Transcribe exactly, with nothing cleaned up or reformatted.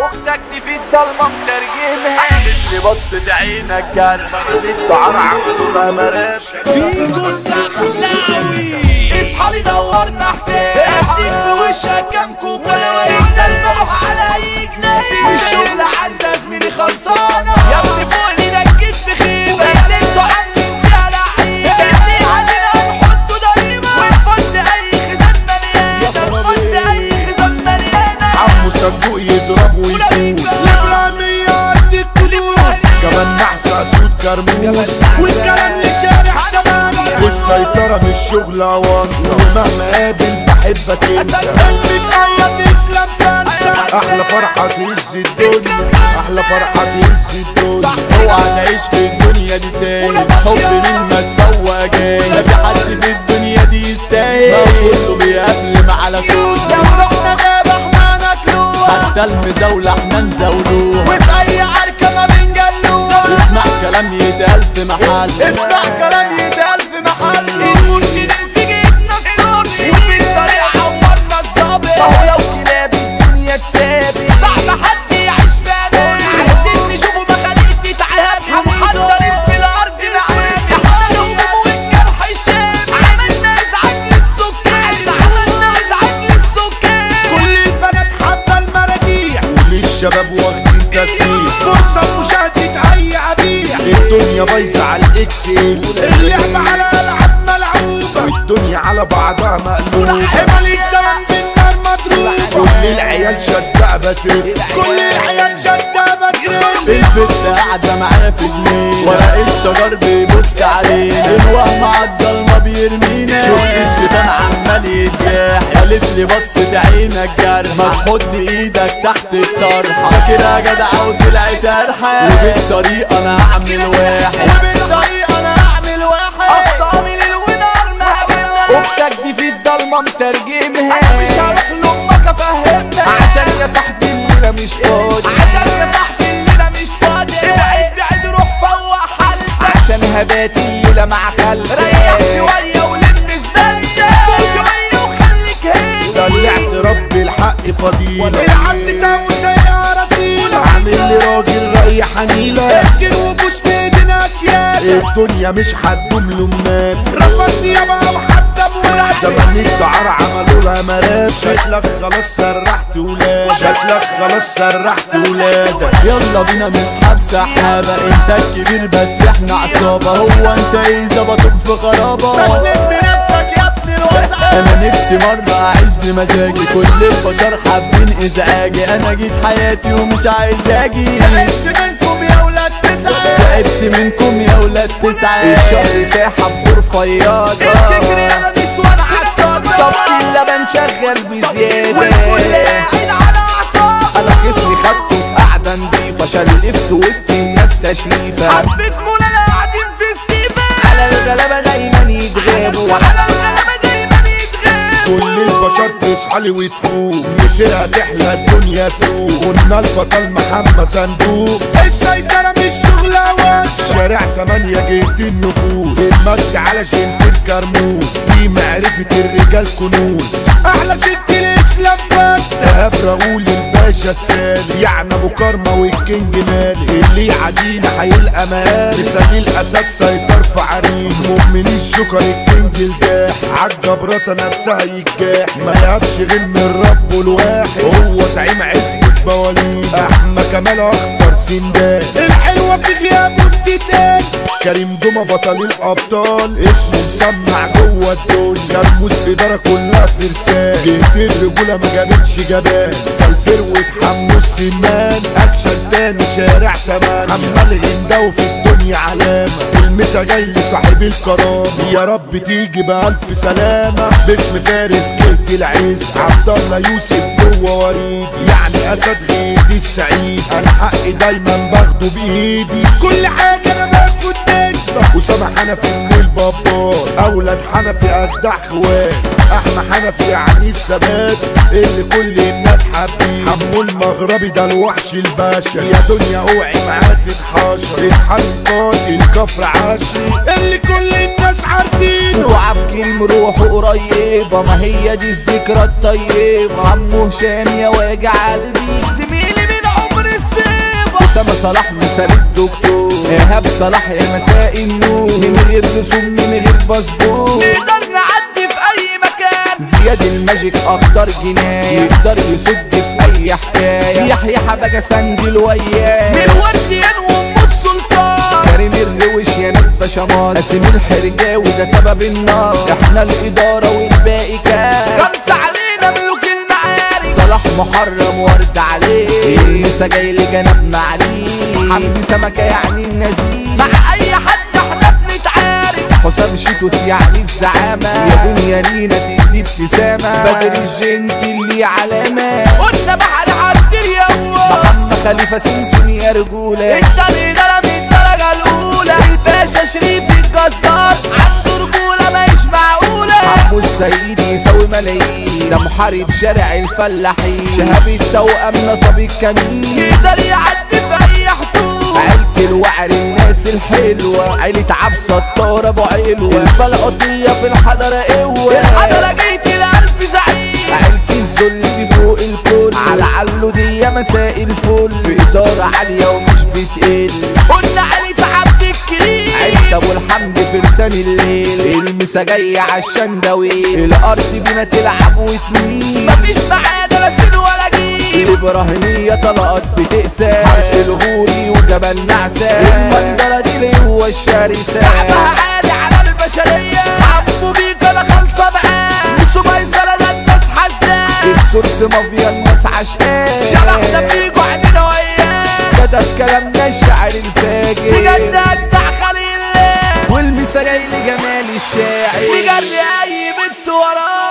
اختك دي في الضلمه مترجمها اللي بصت عينك جرح الدعار عملوا لها مراب فيجو الدخلاوي اصحى لي دور تحتك اديك في وشك كام كوبايه سيبنا المروح على اي جناسي والشغل عندها زميلي خلصانه يا ابني فوق لي ركز في خيبه اللي انتوا عاملين فيها لعيبه اللي علينا هنحطه ضريبه ونفض اي خزان مليانه نفض اي خزان مليانه عمو صندوق يضرب ويفوت الابراهيمية قد الكلوس كمان نحسة سود كرموس والكلام لشارع زمانية والسيطرة مش شغلة وانطة ومهما قابل بحبك انت قلبي صياد اسلام فانت احلى فرحة تهز الدنيا احلى فرحة تهز الدنيا اوعى نعيش في الدنيا دي سايب حب مين ما تفوق جاي لا في حد في الدنيا دي يستاهل ما كله بيقفلم على كل لو رحنا غابة احنا ناكلوه حتى المزاولة احنا نزاولوه وفي اي عركة ما بنجلوه اسمع كلام يتقال في محل اسمع كلام يتقال في محل المرشدين في جيبنا الصابر وفي الطريق عورنا الظابط فهو لو كلاب الدنيا تسابي صعب حد يعيش في امان عايزين نشوفوا مخاليق تتعاب ومحضرين في الارض نعاس احنا الهموم والجرح الشام عملنا ازعاج للسكان عملنا ازعاج للسكان كل البنات حابة المراجيح وللشباب واخدين تسليم فرصة مشاهدة اي عبيح الدنيا بايظة على الاكس ال اللعبة على العاب ملعوبة والدنيا على بعضها مقلوبة حمل الزمن بالنار مضروبة كل العيال شدة بتر كل العيال شدة بتر البت قاعدة معانا في جنيه ورق الشجر بيبص علينا الوهم عالضلمة بيرمينا شوف الشيطان عمال يتجاح قالت لي بصت عينك جرح ما تحط ايدك تحت الطرحة فاكرها جدعة وطلعت ارحة وبالطريقة انا هعمل واحد وبالطريقة انا هعمل واحد اقصامي ليل ونهار مقابلنا اختك دي في الضلمة مترجمها انا مش هروح لامك افهمها عشان يا صاحبي الليلة مش فاضي عشان يا صاحبي الليلة مش فاضي ابعد بعد روح فوق حالتك عشان هبات الليلة مع خالتك ريح شوية ولم زبالتك فوق شوية وخليك هادي طلعت ربي الحق فضيلة العبد تاو سيارة رصيلة عامل لي راجل ريح نيلة اركن وبوس في ايدينا سيادة الدنيا مش هتدوم لمات رفضت يابا وحتى بولاد زمان الدعار عملوا لها مراب شكلك خلاص سرحت ولاد شكلك خلاص سرحت ولادك يلا بينا نسحب سحابة انت الكبير بس احنا عصابة هو انت ايه ظبطك في غرابة تغلب بنفسك يا ابن الوسع انا نفسي مرة اعيش بمزاجي كل البشر حابين ازعاجي انا جيت حياتي ومش عايز اجي تعبت منكم يا ولاد تسعة تعبت منكم يا ولاد تسعة الشر ساحب غرفياضة الفكر يا نسوان عالطاقة صفت اللبن شغال بزيادة والكل قاعد على اعصاب انا خصمي خدته في قعدة نضيفة شلفت وسط الناس تشريفة حبة مولا قاعدين في ستيفن على الغلابة دايما يتغابوا وعلى الغلابة دايما يتغابوا كل البشر تصحى لي وتفوق مسيرها تحلى الدنيا تروق قلنا البطل محمد صندوق السيطرة مش شغلة وش شارع تمانية جهة النفوس المكس على جنة الكرموس في معرفة الرجال كنوز احلى ست الاسلام فات دهب راؤول الباشا السالي يعني ابو كرمة والكينج مالي اللي يعدينا هيلقى مالي لسان الاسد سيطر في عريم مؤمن الجوكر الكينج الجاح عالجبراتة نفسها يتجاح ما يهبش غير من الرب الواحد هو زعيم عزبة بوالين احمى كمال اخطر سندان الحلوة في غيابه التيتان كريم دوما بطل الابطال اسمه مسمع جوه الدنيا كرموس اداره كلها فرسان جهة الرجولة ما جابتش جبان كالفروة حمو السمان اكشن تاني شارع تمام عمال هنداوي في الدنيا علامة المسا جاي لصاحب الكرامة يا رب تيجي بألف سلامة باسم فارس جهة العز عبد الله يوسف جوه وريد يعني اسد غيدي السعيد انا حقي دايما باخده بايدي كل حاجة انا باخد نسبة وسامح حنفي من البابار اولاد حنفي اجدع خوات احمى حنفي يعني الثبات اللي كل الناس حابين حمو المغربي ده الوحش الباشا يا دنيا اوعي معاه تتحاشر اصحى القاتل كفر عشري اللي كل الناس عارفينه وعبكين روحه قريبة ما هي دي الذكرى الطيبة عمو هشام يا واجع قلبي زميلي من اسامة صلاح مثال الدكتور، ايهاب صلاح يا مساء النور، من غير رسوم من غير باسبور نقدر نعدي في اي مكان. زياد الماجيك اخطر جناية يقدر يصد في اي حكاية. يحيى حبجة سندل وياه من ورديان وام السلطان. كريم الروش يا ناس بشماط، قاسم الحرجاوي ده سبب النار. احنا الادارة والباقي كاس، خمسة علينا ملوك المعارك. صلاح محرم ورد عليه، المسا جاي لجنابنا عليه. حمدي سمكة يعني النزيل، مع اي حد احنا بنتعارك. حسام شيتوس يعني الزعامة، يا دنيا لينا تدي ابتسامة. بدر الجنتي اللي علامة، قلنا بحر حد اليوم. محمد خليفة سمسم يا رجولة، انت الادارة من الدرجة الاولى. الباشا شريف الجزار عنده رجولة ماهيش معقولة. عمو السيد يساوي ملايين، ده محارب شارع الفلاحين. شهاب التوأم نصب الكمين، يقدر يعدي في اي حدود. عيلة الوعر الناس الحلوة، عيلة عبد ستار ابو علوة. الفلقطية في الحضرة قوة، الحضرة جيت لألف زعيم. عيلة الذل دي فوق الكل، على علو دي مساء الفل. في إدارة عالية ومش بتقل، قلنا عيلة عبد الكريم. عيلة ابو الحمد فرسان الليل، المسا جاية عالشندويل. الارض بينا تلعب وتميل، مفيش معانا لا سن ولا جيل. الابراهيمية طلقات بتقسى، حرق الغوري وجبل نعسة. المنظرة دي اللي هو الشرسة، شعبها عالي على البشرية. عمو بيك انا خالصة معاه، نصه ميسرة ده الناس حاسداه. السورس مافيا الناس عشقاه، شبحنا فيكوا عندنا وياه. كتب كلامنا الشاعر الفاجر، بجد اتبع خليل والمسا جاي لجمال الشاعر. بجد اي بنت وراه